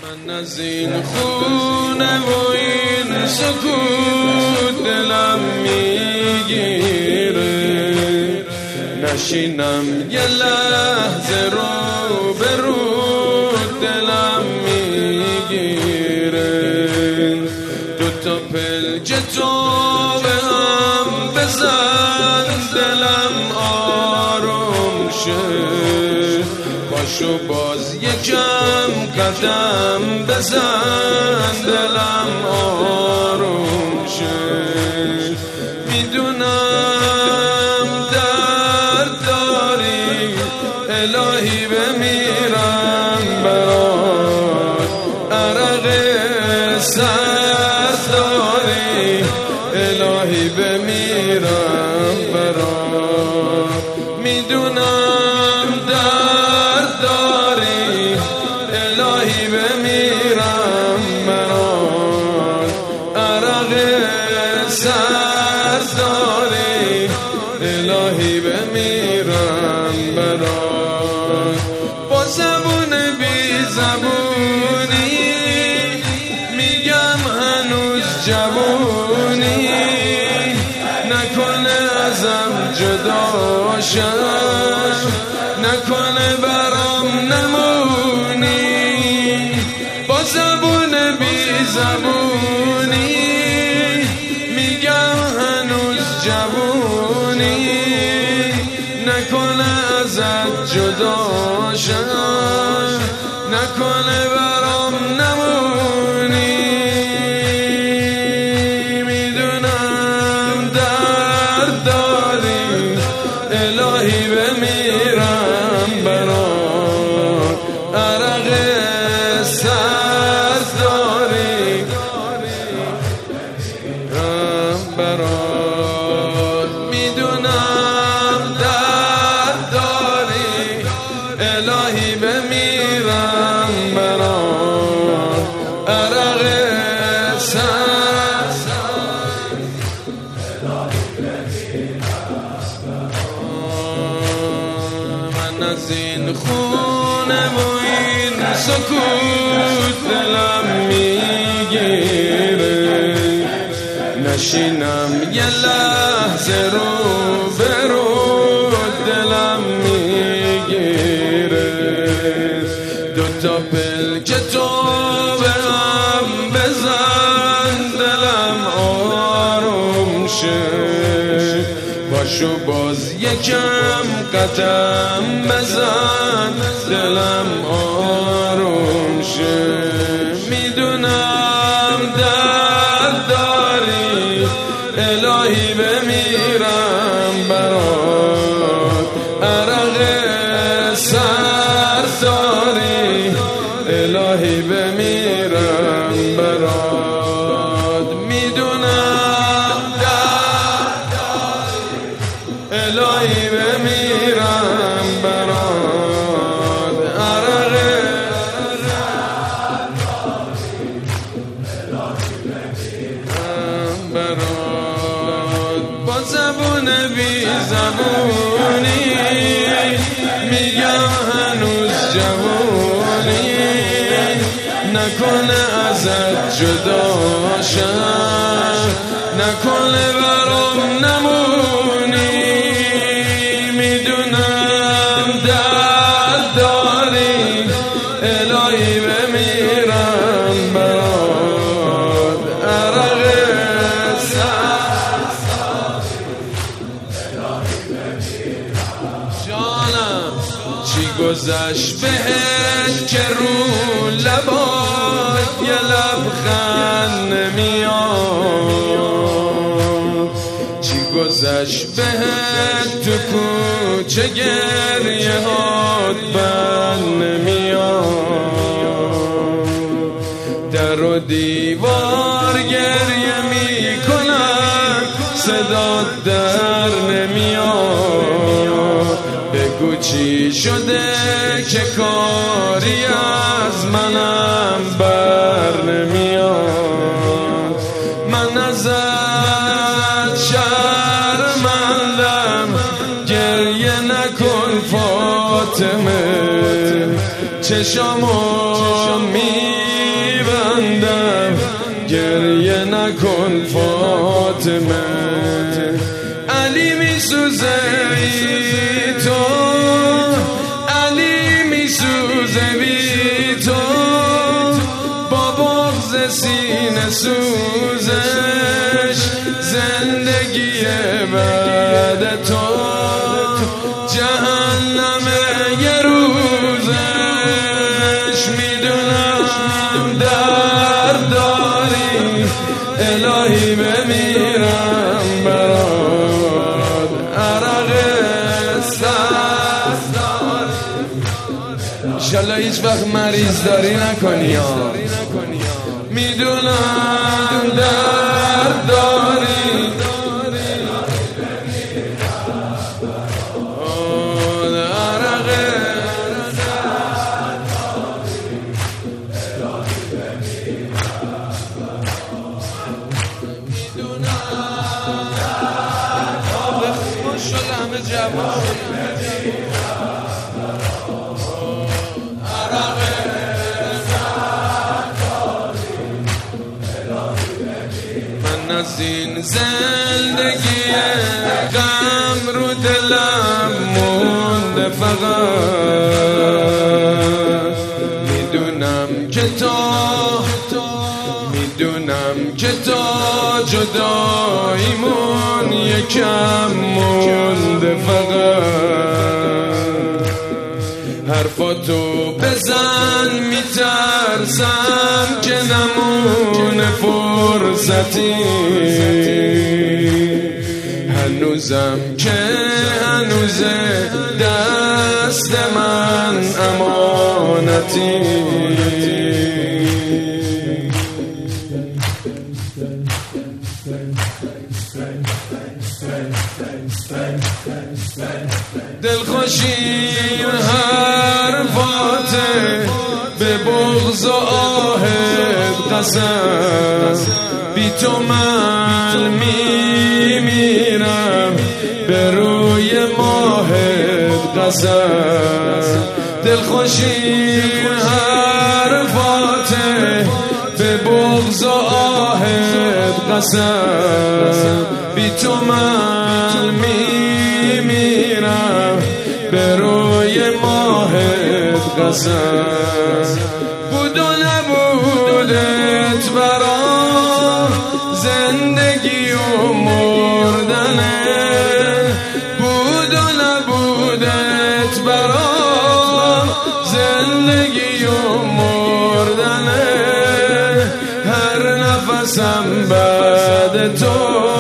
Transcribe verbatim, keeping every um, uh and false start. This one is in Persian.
من از این خونه و این سکوت دلم میگیره، نشینم یه لحظه رو به رو دلم میگیره، دوتا پلک تو به هم بزن دلم آروم شه، باشو باز یکم قدم بزن دلم آروم شه، میدونم درد داری الهی بمیرم برات، عرق سر داری الهی بمیرم برات، میدونم درد داری الهی بمیرم برات، عرق سر داری الهی بمیرم برات، با زبون بی زبونی میگم هنوز جوونی، نکنه ازم جدا شد، نکنه برام نمونی، با زبون بی زبونی میگم هنوز جوونی، نکنه ازت جدا شد، نکنه برام نمونی، میدونم درد داری الهی بمیرم برات، عرق سر داری برات، میدونم درد داری الهی بمیرم برات، عرق سر من از این خونه و این سکوت دلم میگیره، نشینم یه لحظه رو به رو دلم میگیره، دوتا پلک تو به هم بزن دلم آروم شه، باشو باز یکم قدم بزن دلم آروم شه، میدونم درد داری الهی بمیرم برات، عرق سر داری الهی بمیرم برات، میدونم درد داری الهی بمیرم برات، عرق سر داری برات، با زبون بی زبونی میگم هنوز جوونی، نکنه ازت جدا شم، نکنه برام نمونی، میدونم درد داری الهی بمیرم برات، عرق جانم چی گذشت بهت که رو لبات یه لبخند نمیاد، چی گذشت بهت تو کوچه گریه هات بند نمیاد، در و دیوار گریه میکنن صدات در نمیاد، بگو چی شده که کاری از منم بر نمیاد، من ازت شرمندم گریه نکن فاطمه، چشامو می نکن فاطمه. علی میسوزه بی تو، علی میسوزه بی تو، با بغض سینه سوزش زندگی بعد تو. جهنم یه روزش میدونم درد داری، الهی بمیرم برات عرق سر داری. انشالله هیچ وقت مریض داری نکنی ها، میدونم درد داری. من از این زندگی غم رو دلم مونده، فقط میدونم که تو، میدونم که تا جداییمون یکم مونده. فقط حرفاتو بزن، میترسم که نمونه فرصتی. هنوزم که هنوزه دست من امانتی. دلخوشی حرفاته به بغض و آهت قسم، بی تو من میمیرم به روی ماهت قسم. دلخوشی حرفاته به بغض و آهت قسم، بی تو من میمیرم به روی ماهت قسم. بود و نبودت برام زندگی و مردنه، بود و نبودت برام زندگی و مردنه. هر نفسم بعد تو